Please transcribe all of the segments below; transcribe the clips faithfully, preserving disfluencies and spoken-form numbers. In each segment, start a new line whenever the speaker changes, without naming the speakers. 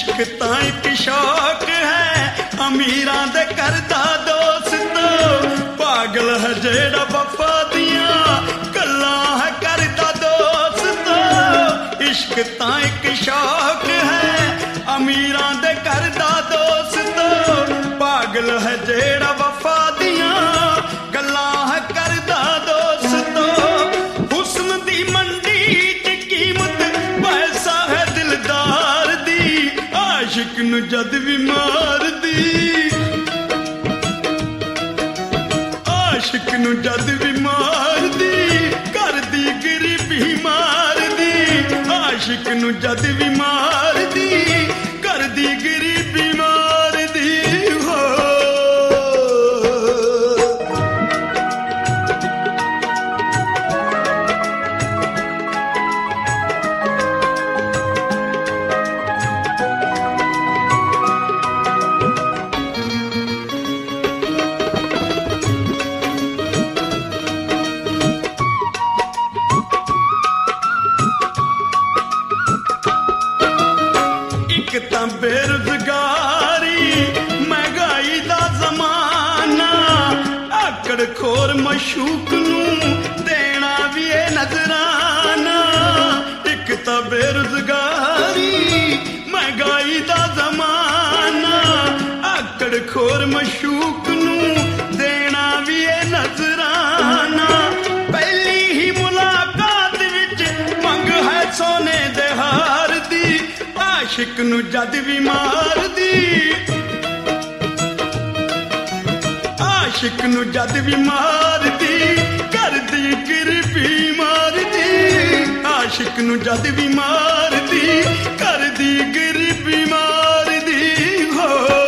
इश्क तां इक शौक है अमीरां दे करदा दोस्त पागल है जेड़ा वफा दियां गल्लां है करदा दोस्त इश्क तां इक शौक है अमीरां दे करदा दोस्त पागल है जेड़ा वफा दियां गल्लां है करदा दोस्त हुस्न दी मंडी च कीमत पैसा है दिलदार दी आशिक नू जद भी मार दी आशिक नू जद भी मार दी कर दी गरीबी मार दी आशिक नू जद भी मार दी कर दी गरीबी मार दी हो बेरोजगारी महंगाई दा जमाना आकड़ खोर मशूक नू देना भी है नजराना एक तां बेरोजगारी महंगाई दा जमाना आकड़ खोर मशूक नू देना भी है नजराना पहली ही मुलाकात विच मंग है सोने दे हार दी आशिक नू जद भी मार दी आशिक नू जद भी मार दी कर दी गरीबी मार दी आशिक नू जद भी मार दी कर दी गरीबी मार दी हो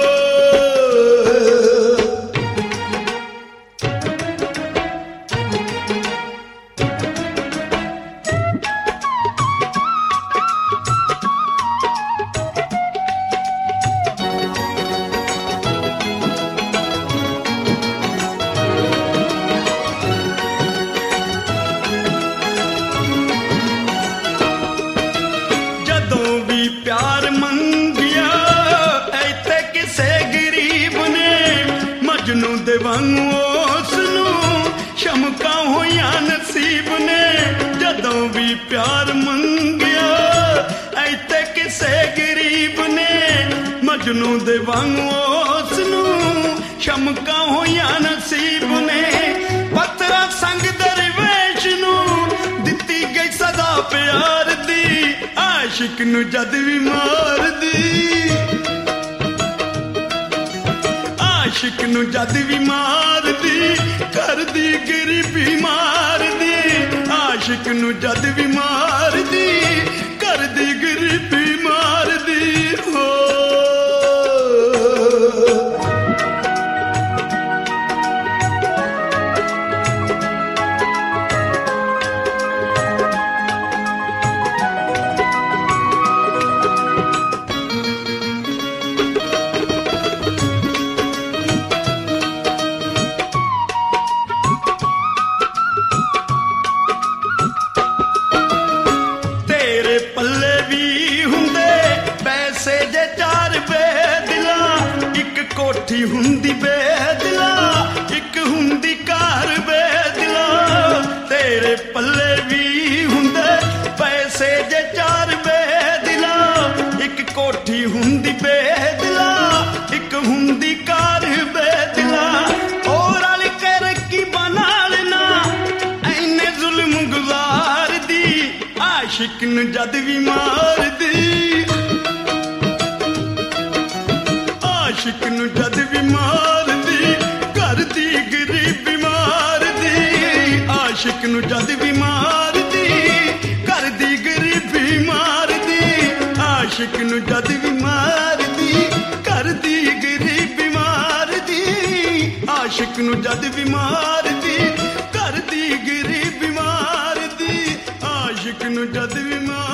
प्यार मंगिया ऐते किसे गरीब ने मजनू दे वांगू उसनू शमका होया नसीब ने जदों भी प्यार मंगिया ऐते किसे गरीब ने मजनू दे वांगू उसनू शमका होया नसीब ने पत्थरा संग दरवेश नू दिती गई सदा प्यार दी आशिक नू जद भी मार दी आशिक नू जद भी मार दी कर दी गरीबी मार दी आशिक नू जद भी मार दी कर दी गरीबी मार दी हो कोठी हुंदी बेदिला एक हुंदी कार बेदिला तेरे पल्ले भी हुंदे पैसे जे चार बेदिला एक कोठी हुंदी बेदिला एक हुंदी कार बेदिला और अल कर की बना लेना ऐने जुल्म गुजार दी आशिक नू जद भी मार दी आशिक नू जद भी मार दी कर दी गरीबी मार दी आशिक नू जद भी मार दी कर दी गरीबी मार दी आशिक नू जद भी मार दी कर दी गरीबी मार दी आशिक नू जद भी मार दी कर दी गरीबी मार दी आशिक नू जद भी मार